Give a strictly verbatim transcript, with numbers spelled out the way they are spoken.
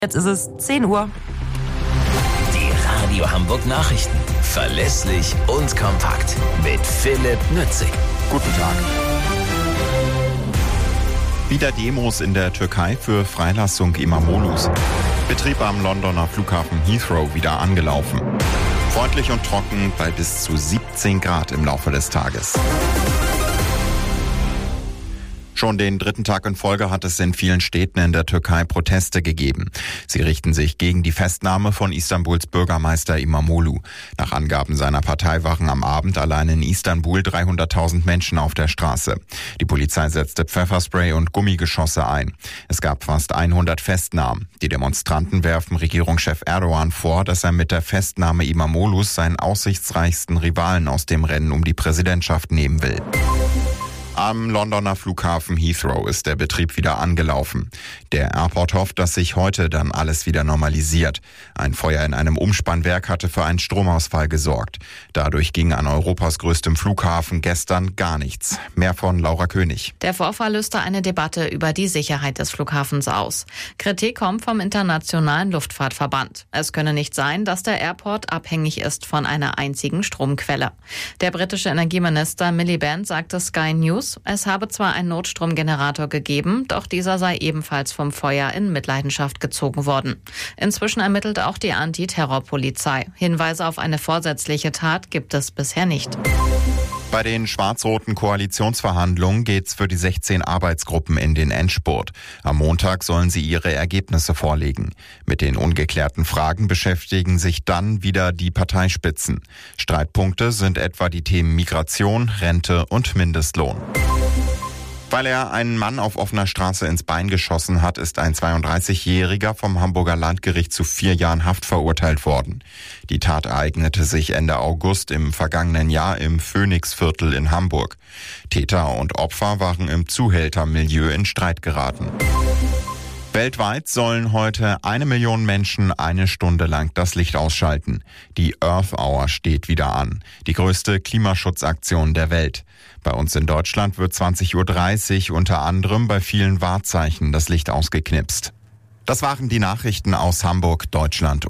Jetzt ist es zehn Uhr. Die Radio Hamburg Nachrichten. Verlässlich und kompakt. Mit Philipp Nützig. Guten Tag. Wieder Demos in der Türkei für Freilassung İmamoğlu's. Betrieb am Londoner Flughafen Heathrow wieder angelaufen. Freundlich und trocken bei bis zu siebzehn Grad im Laufe des Tages. Schon den dritten Tag in Folge hat es in vielen Städten in der Türkei Proteste gegeben. Sie richten sich gegen die Festnahme von Istanbuls Bürgermeister İmamoğlu. Nach Angaben seiner Partei waren am Abend allein in Istanbul dreihunderttausend Menschen auf der Straße. Die Polizei setzte Pfefferspray und Gummigeschosse ein. Es gab fast hundert Festnahmen. Die Demonstranten werfen Regierungschef Erdogan vor, dass er mit der Festnahme İmamoğlu's seinen aussichtsreichsten Rivalen aus dem Rennen um die Präsidentschaft nehmen will. Am Londoner Flughafen Heathrow ist der Betrieb wieder angelaufen. Der Airport hofft, dass sich heute dann alles wieder normalisiert. Ein Feuer in einem Umspannwerk hatte für einen Stromausfall gesorgt. Dadurch ging an Europas größtem Flughafen gestern gar nichts. Mehr von Laura König. Der Vorfall löste eine Debatte über die Sicherheit des Flughafens aus. Kritik kommt vom Internationalen Luftfahrtverband. Es könne nicht sein, dass der Airport abhängig ist von einer einzigen Stromquelle. Der britische Energieminister Miliband sagte Sky News, es habe zwar einen Notstromgenerator gegeben, doch dieser sei ebenfalls vom Feuer in Mitleidenschaft gezogen worden. Inzwischen ermittelt auch die Antiterrorpolizei. Hinweise auf eine vorsätzliche Tat gibt es bisher nicht. Bei den schwarz-roten Koalitionsverhandlungen geht's für die sechzehn Arbeitsgruppen in den Endspurt. Am Montag sollen sie ihre Ergebnisse vorlegen. Mit den ungeklärten Fragen beschäftigen sich dann wieder die Parteispitzen. Streitpunkte sind etwa die Themen Migration, Rente und Mindestlohn. Weil er einen Mann auf offener Straße ins Bein geschossen hat, ist ein zweiunddreißigjähriger vom Hamburger Landgericht zu vier Jahren Haft verurteilt worden. Die Tat ereignete sich Ende August im vergangenen Jahr im Phoenixviertel in Hamburg. Täter und Opfer waren im Zuhältermilieu in Streit geraten. Weltweit sollen heute eine Million Menschen eine Stunde lang das Licht ausschalten. Die Earth Hour steht wieder an. Die größte Klimaschutzaktion der Welt. Bei uns in Deutschland wird zwanzig Uhr dreißig unter anderem bei vielen Wahrzeichen das Licht ausgeknipst. Das waren die Nachrichten aus Hamburg, Deutschland.